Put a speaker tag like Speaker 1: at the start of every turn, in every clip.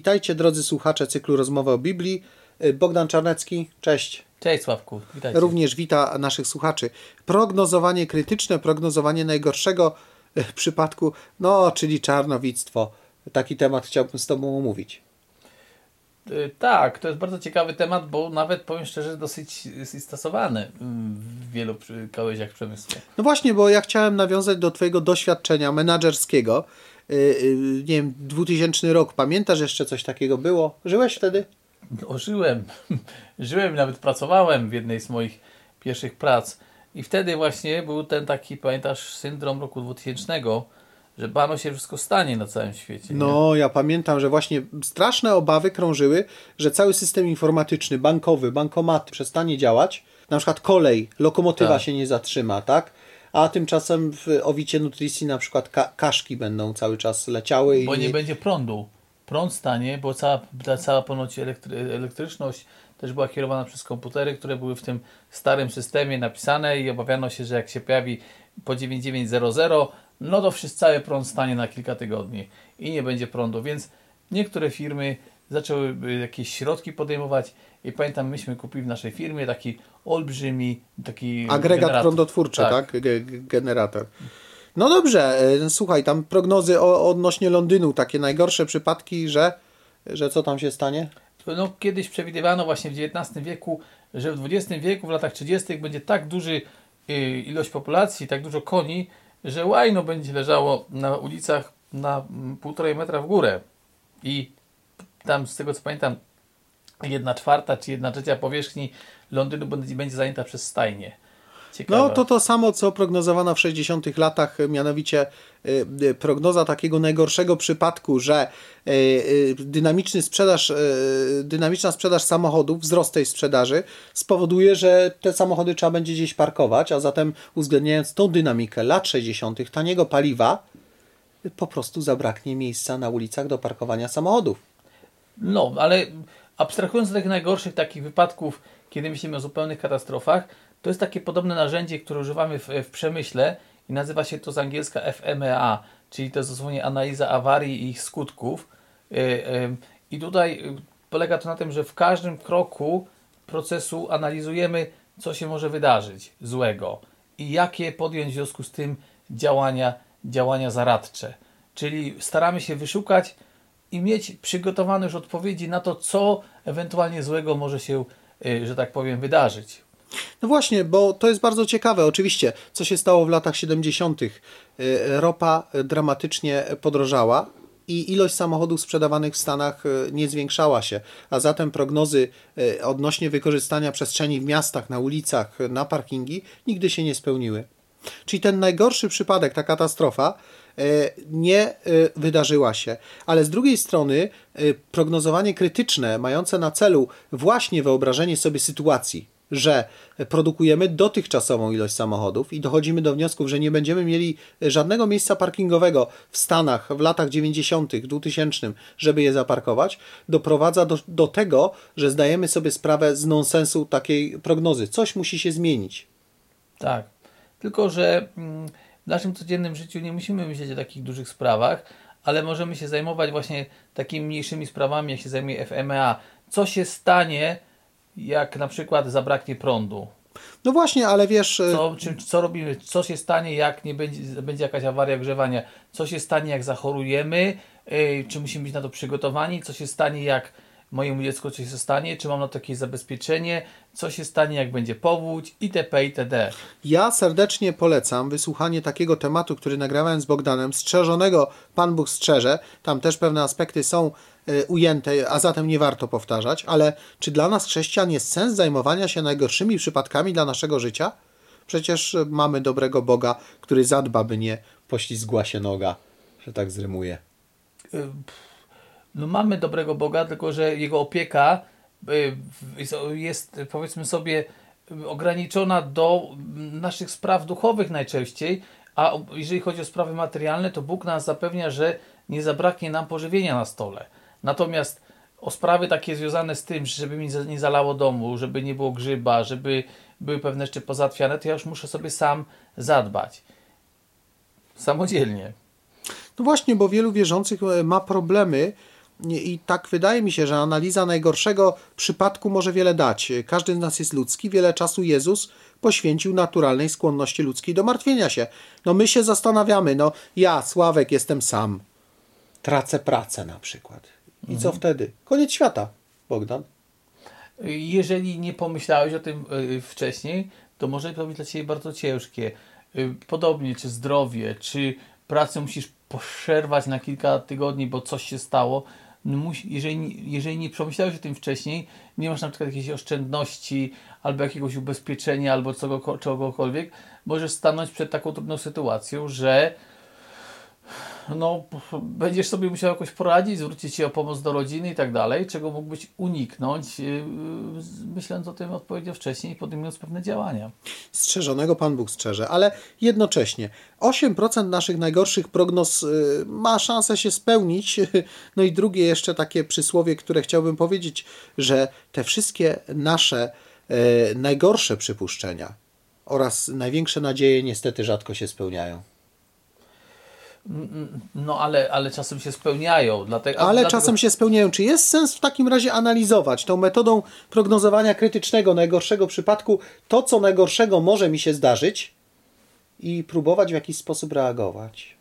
Speaker 1: Witajcie drodzy słuchacze cyklu Rozmowy o Biblii. Bogdan Czarnecki, cześć.
Speaker 2: Cześć Sławku, witajcie.
Speaker 1: Również wita naszych słuchaczy. Prognozowanie krytyczne, prognozowanie najgorszego przypadku, czyli czarnowictwo. Taki temat chciałbym z Tobą omówić.
Speaker 2: Tak, to jest bardzo ciekawy temat, bo nawet powiem szczerze dosyć stosowany w wielu gałęziach przemysłu.
Speaker 1: No właśnie, bo ja chciałem nawiązać do Twojego doświadczenia menadżerskiego. Nie wiem, 2000 rok, pamiętasz jeszcze coś takiego było? Żyłeś wtedy?
Speaker 2: No, żyłem, nawet pracowałem w jednej z moich pierwszych prac i wtedy właśnie był ten taki, pamiętasz, syndrom roku 2000, że bano się, że wszystko stanie na całym świecie.
Speaker 1: No, ja pamiętam, że właśnie straszne obawy krążyły, że cały system informatyczny, bankowy, bankomaty przestanie działać. Na przykład kolej, lokomotywa się nie zatrzyma, tak? A tymczasem w Owicie Nutricji na przykład kaszki będą cały czas leciały.
Speaker 2: Bo nie będzie prądu. Prąd stanie, bo cała ponoć elektryczność też była kierowana przez komputery, które były w tym starym systemie napisane i obawiano się, że jak się pojawi po 9900, no to cały prąd stanie na kilka tygodni i nie będzie prądu, więc niektóre firmy zaczęły jakieś środki podejmować i pamiętam, myśmy kupili w naszej firmie taki olbrzymi
Speaker 1: agregat
Speaker 2: generator.
Speaker 1: prądotwórczy, tak? Generator. No dobrze, słuchaj, tam prognozy odnośnie Londynu, takie najgorsze przypadki, że co tam się stanie?
Speaker 2: No, kiedyś przewidywano właśnie w XIX wieku, że w XX wieku, w latach 30. będzie tak duży ilość populacji, tak dużo koni, że łajno będzie leżało na ulicach na 1,5 metra w górę. I tam, z tego co pamiętam, 1/4 czy 1/3 powierzchni Londynu będzie zajęta przez stajnie. Ciekawe.
Speaker 1: No to samo, co prognozowano w 60 latach, mianowicie prognoza takiego najgorszego przypadku, że dynamiczna sprzedaż samochodów, wzrost tej sprzedaży spowoduje, że te samochody trzeba będzie gdzieś parkować, a zatem uwzględniając tą dynamikę lat 60., taniego paliwa, po prostu zabraknie miejsca na ulicach do parkowania samochodów.
Speaker 2: No, ale abstrahując od tych najgorszych takich wypadków, kiedy myślimy o zupełnych katastrofach, to jest takie podobne narzędzie, które używamy w przemyśle i nazywa się to z angielska FMEA, czyli to jest dosłownie analiza awarii i ich skutków. I tutaj polega to na tym, że w każdym kroku procesu analizujemy, co się może wydarzyć złego i jakie podjąć w związku z tym działania zaradcze. Czyli staramy się wyszukać i mieć przygotowane już odpowiedzi na to, co ewentualnie złego może się, że tak powiem, wydarzyć.
Speaker 1: No właśnie, bo to jest bardzo ciekawe. Oczywiście, co się stało w latach 70. Ropa dramatycznie podrożała i ilość samochodów sprzedawanych w Stanach nie zwiększała się, a zatem prognozy odnośnie wykorzystania przestrzeni w miastach, na ulicach, na parkingi nigdy się nie spełniły. Czyli ten najgorszy przypadek, ta katastrofa nie wydarzyła się. Ale z drugiej strony prognozowanie krytyczne, mające na celu właśnie wyobrażenie sobie sytuacji, że produkujemy dotychczasową ilość samochodów i dochodzimy do wniosków, że nie będziemy mieli żadnego miejsca parkingowego w Stanach w latach 90., 2000, żeby je zaparkować, doprowadza do tego, że zdajemy sobie sprawę z nonsensu takiej prognozy. Coś musi się zmienić.
Speaker 2: Tak, tylko że w naszym codziennym życiu nie musimy myśleć o takich dużych sprawach, ale możemy się zajmować właśnie takimi mniejszymi sprawami, jak się zajmuje FMEA. Co się stanie, jak na przykład zabraknie prądu?
Speaker 1: No właśnie, ale wiesz...
Speaker 2: Co robimy? Co się stanie, jak nie będzie jakaś awaria ogrzewania? Co się stanie, jak zachorujemy? Czy musimy być na to przygotowani? Co się stanie, jak mojemu dziecku coś się stanie? Czy mam na to jakieś zabezpieczenie? Co się stanie, jak będzie powódź? Itp. itd.
Speaker 1: Ja serdecznie polecam wysłuchanie takiego tematu, który nagrałem z Bogdanem, strzeżonego Pan Bóg strzeże. Tam też pewne aspekty są ujęte, a zatem nie warto powtarzać, ale czy dla nas chrześcijan jest sens zajmowania się najgorszymi przypadkami dla naszego życia? Przecież mamy dobrego Boga, który zadba, by nie poślizgła się noga, że tak zrymuje.
Speaker 2: No mamy dobrego Boga, tylko że Jego opieka jest, powiedzmy sobie, ograniczona do naszych spraw duchowych najczęściej, a jeżeli chodzi o sprawy materialne, to Bóg nas zapewnia, że nie zabraknie nam pożywienia na stole. Natomiast o sprawy takie związane z tym, żeby mi nie zalało domu, żeby nie było grzyba, żeby były pewne rzeczy pozałatwiane, to ja już muszę sobie sam zadbać. Samodzielnie.
Speaker 1: No właśnie, bo wielu wierzących ma problemy I tak wydaje mi się, że analiza najgorszego przypadku może wiele dać. Każdy z nas jest ludzki. Wiele czasu Jezus poświęcił naturalnej skłonności ludzkiej do martwienia się. No my się zastanawiamy, no ja, Sławek, jestem sam. Tracę pracę na przykład. I co wtedy? Koniec świata, Bogdan.
Speaker 2: Jeżeli nie pomyślałeś o tym wcześniej, to może to być dla Ciebie bardzo ciężkie. Podobnie, czy zdrowie, czy pracę musisz przerwać na kilka tygodni, bo coś się stało. Jeżeli nie pomyślałeś o tym wcześniej, nie masz na przykład jakiejś oszczędności, albo jakiegoś ubezpieczenia, albo czegokolwiek, możesz stanąć przed taką trudną sytuacją, że no, będziesz sobie musiał jakoś poradzić, zwrócić się o pomoc do rodziny i tak dalej, czego mógłbyś uniknąć, myśląc o tym odpowiednio wcześniej i podejmując pewne działania.
Speaker 1: Strzeżonego Pan Bóg strzeże, ale jednocześnie 8% naszych najgorszych prognoz ma szansę się spełnić. No i drugie jeszcze takie przysłowie, które chciałbym powiedzieć, że te wszystkie nasze najgorsze przypuszczenia oraz największe nadzieje niestety rzadko się spełniają.
Speaker 2: No ale czasem się spełniają.
Speaker 1: Ale czasem się spełniają. Czy jest sens w takim razie analizować tą metodą prognozowania krytycznego najgorszego przypadku to, co najgorszego może mi się zdarzyć i próbować w jakiś sposób reagować?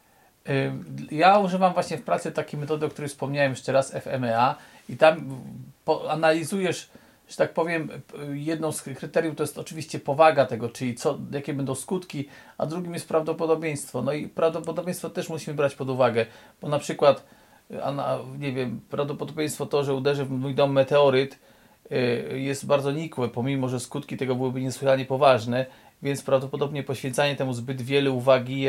Speaker 2: Ja używam właśnie w pracy takiej metody, o której wspomniałem jeszcze raz, FMEA, i tam analizujesz, że tak powiem, jedną z kryteriów to jest oczywiście powaga tego, czyli jakie będą skutki, a drugim jest prawdopodobieństwo. No i prawdopodobieństwo też musimy brać pod uwagę, bo na przykład, nie wiem, prawdopodobieństwo to, że uderzy w mój dom meteoryt, jest bardzo nikłe, pomimo że skutki tego byłyby niesłychanie poważne, więc prawdopodobnie poświęcanie temu zbyt wiele uwagi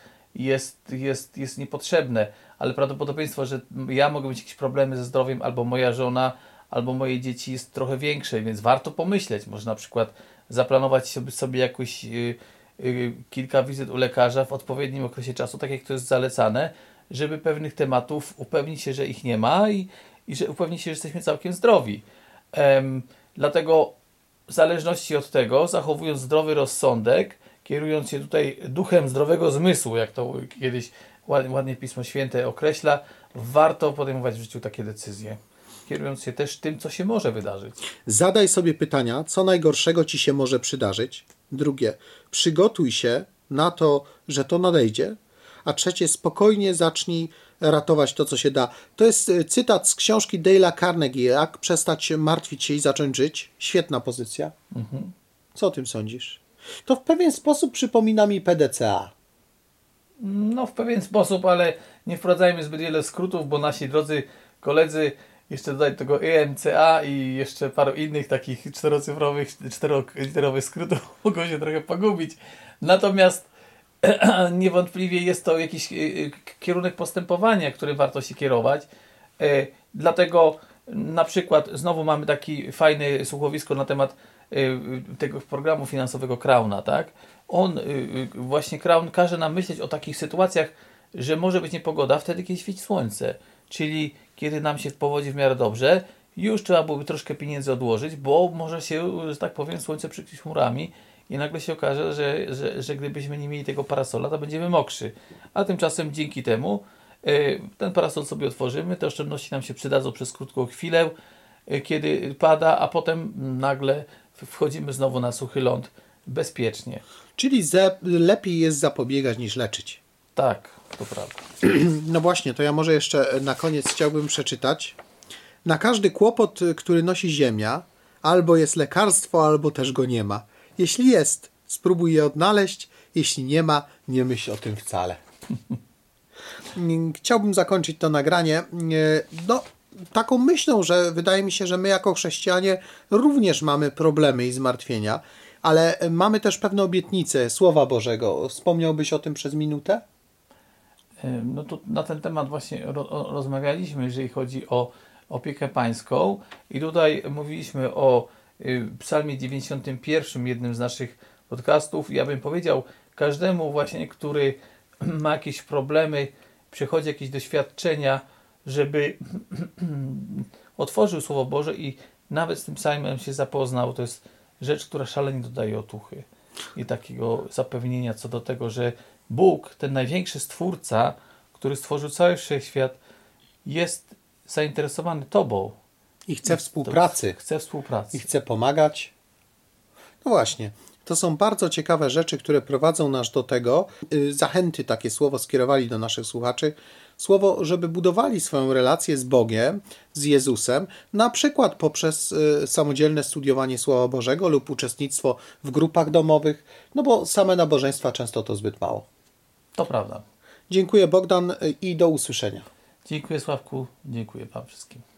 Speaker 2: jest niepotrzebne, ale prawdopodobieństwo, że ja mogę mieć jakieś problemy ze zdrowiem, albo moja żona, albo moje dzieci, jest trochę większe, więc warto pomyśleć. Może na przykład zaplanować sobie jakoś kilka wizyt u lekarza w odpowiednim okresie czasu, tak jak to jest zalecane, żeby pewnych tematów upewnić się, że ich nie ma i że upewnić się, że jesteśmy całkiem zdrowi. Dlatego w zależności od tego, zachowując zdrowy rozsądek, kierując się tutaj duchem zdrowego zmysłu, jak to kiedyś ładnie Pismo Święte określa, warto podejmować w życiu takie decyzje, kierując się też tym, co się może wydarzyć.
Speaker 1: Zadaj sobie pytania, co najgorszego ci się może przydarzyć. Drugie, przygotuj się na to, że to nadejdzie. A trzecie, spokojnie zacznij ratować to, co się da. To jest cytat z książki Dale'a Carnegie, Jak przestać martwić się i zacząć żyć. Świetna pozycja. Co o tym sądzisz? To w pewien sposób przypomina mi PDCA.
Speaker 2: No w pewien sposób, ale nie wprowadzajmy zbyt wiele skrótów, bo nasi drodzy koledzy jeszcze dodać tego EMCA i jeszcze paru innych takich czteroliterowych skrótów mogą się trochę pogubić. Natomiast niewątpliwie jest to jakiś kierunek postępowania, którym warto się kierować. Dlatego na przykład znowu mamy taki fajny słuchowisko na temat tego programu finansowego Crowna, tak? Właśnie Crown każe nam myśleć o takich sytuacjach, że może być niepogoda wtedy, kiedy świeci słońce. Czyli kiedy nam się powodzi w miarę dobrze, już trzeba byłoby troszkę pieniędzy odłożyć, bo może się, że tak powiem, słońce przykryć chmurami i nagle się okaże, że gdybyśmy nie mieli tego parasola, to będziemy mokrzy. A tymczasem dzięki temu ten parasol sobie otworzymy, te oszczędności nam się przydadzą przez krótką chwilę, kiedy pada, a potem nagle wchodzimy znowu na suchy ląd bezpiecznie.
Speaker 1: Czyli lepiej jest zapobiegać niż leczyć.
Speaker 2: Tak, to prawda.
Speaker 1: No właśnie, to ja może jeszcze na koniec chciałbym przeczytać. Na każdy kłopot, który nosi ziemia, albo jest lekarstwo, albo też go nie ma. Jeśli jest, spróbuj je odnaleźć. Jeśli nie ma, nie myśl o tym wcale. Chciałbym zakończyć to nagranie taką myślą, że wydaje mi się, że my jako chrześcijanie również mamy problemy i zmartwienia, ale mamy też pewne obietnice Słowa Bożego. Wspomniałbyś o tym przez minutę?
Speaker 2: No to na ten temat właśnie rozmawialiśmy, jeżeli chodzi o opiekę pańską, i tutaj mówiliśmy o Psalmie 91, jednym z naszych podcastów. Ja bym powiedział każdemu właśnie, który ma jakieś problemy, przechodzi jakieś doświadczenia, żeby otworzył Słowo Boże i nawet z tym psalmem się zapoznał. To jest rzecz, która szalenie dodaje otuchy i takiego zapewnienia co do tego, że Bóg, ten największy Stwórca, który stworzył cały wszechświat, jest zainteresowany Tobą.
Speaker 1: I chce współpracy.
Speaker 2: Chce współpracy.
Speaker 1: I chce pomagać. No właśnie. To są bardzo ciekawe rzeczy, które prowadzą nas do tego. Zachęty, takie słowo skierowali do naszych słuchaczy. Słowo, żeby budowali swoją relację z Bogiem, z Jezusem, na przykład poprzez samodzielne studiowanie Słowa Bożego lub uczestnictwo w grupach domowych, no bo same nabożeństwa często to zbyt mało.
Speaker 2: To prawda.
Speaker 1: Dziękuję, Bogdan, i do usłyszenia.
Speaker 2: Dziękuję, Sławku. Dziękuję Wam wszystkim.